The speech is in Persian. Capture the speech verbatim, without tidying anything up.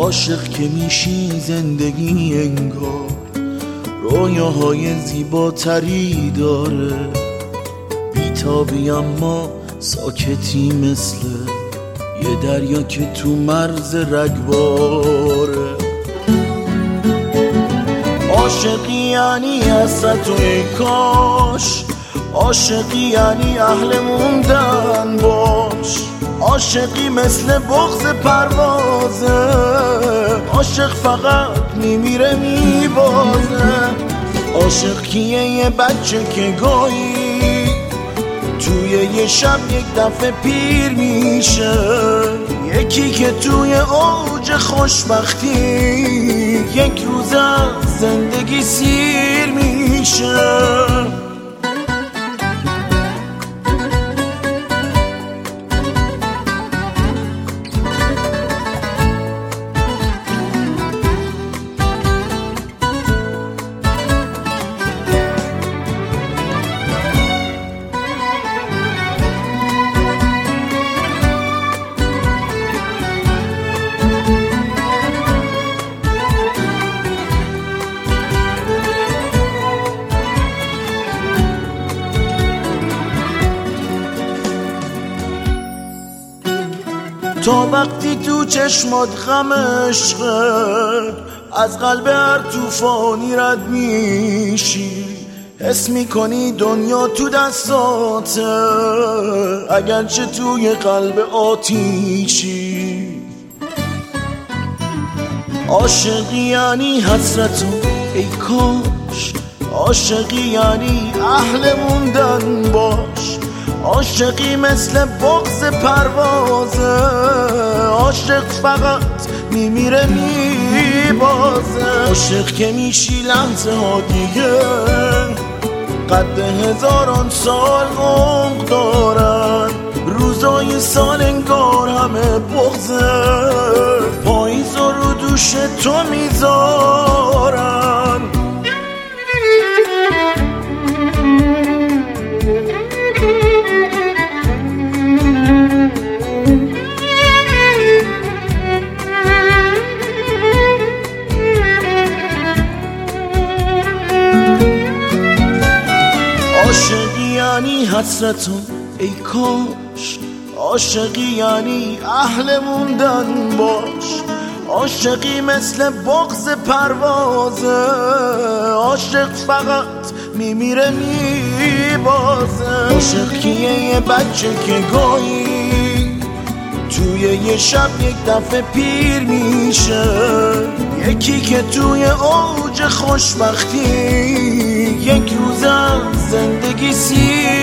عاشق که میشی زندگی انگار رویاهای زیباتری داره، بیتابی اما ساکتی مثل یه دریا که تو مرز رگباره. عاشقی یعنی حسرت و کاش، عاشقی یعنی اهل موندن باش، عاشقی مثل بغض پروازه، عاشق فقط میمیره میبازه. عاشق کیه؟ یه بچه که گاهی توی یه شب یک دفعه پیر میشه، یکی که توی اوج خوشبختی یک روز از زندگی سیر میشه. تا وقتی تو چشمات غم عشقه از قلب هر توفانی رد میشی، حس میکنی دنیا تو دستاته اگرچه توی قلب آتیشی. عاشقی یعنی حسرت و ای کاش، عاشقی یعنی اهل موندن باش، عاشقی مثل بغض پروازه، عاشق فقط میمیره میبازه. عاشق که میشی لحظه ها دیگه قد هزاران سال عمق دارن، روزای سال انگار همه بغضه، پاییز رو دوش تو میذارن. عاشقی یعنی حسرت و ای کاش، عاشقی یعنی اهل موندن باش، عاشقی مثل بغض پروازه، عاشق فقط میمیره میبازه. عاشق کیه؟ یه بچه که گاهی توی یه شب یک دفعه پیر میشه، یکی که توی اوج خوشبختی یک روز از زندگی سیر